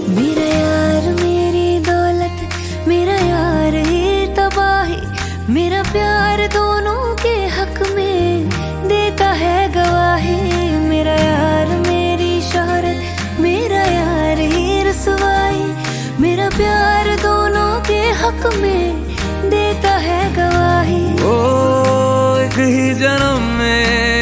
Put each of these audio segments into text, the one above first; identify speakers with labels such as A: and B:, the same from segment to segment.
A: मेरा यार मेरी दौलत, मेरा यार ही तबाही, मेरा प्यार दोनों के हक में देता है गवाही। मेरा यार मेरी शोहरत, मेरा यार ही रसवाई, मेरा प्यार दोनों के हक में देता है गवाही।
B: ओ एक ही जन्म में,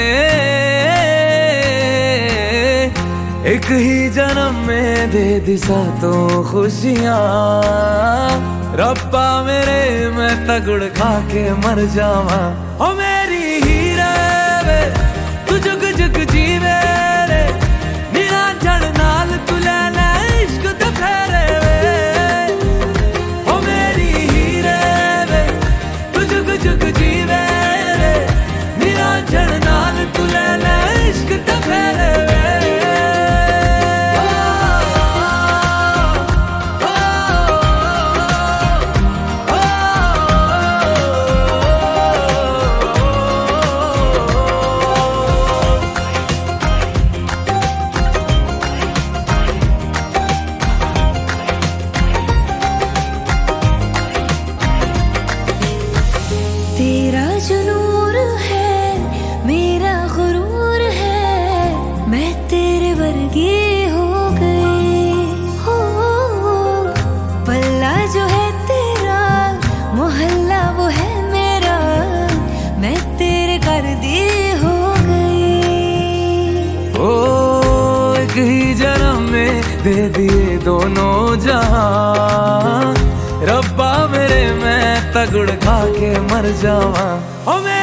B: एक ही जन्म में दे दी सातों खुशियाँ। रब्बा मेरे मैं तगड़ खा के मर जावा। ओ मेरी हीरे वे तू जुग जुग जीवे रे, मेरा जड़ नाल तू ले ले इश्क ते फेरे वे। ओ मेरी हीरे वे तू जुग जुग जीवे रे, मेरा जड़ नाल तू ले ले इश्क ते फेरे वे।
A: तेरा जो नूर है मेरा गुरूर है, मैं तेरे वर्गी हो गई हो। पल्ला जो है तेरा मोहल्ला वो है मेरा, मैं तेरे कर दी हो गई।
B: ओ एक ही जन्म में दे दिए दोनों जहां। रब्बा मेरे मैं तगड़ खा के मर जावा। ओ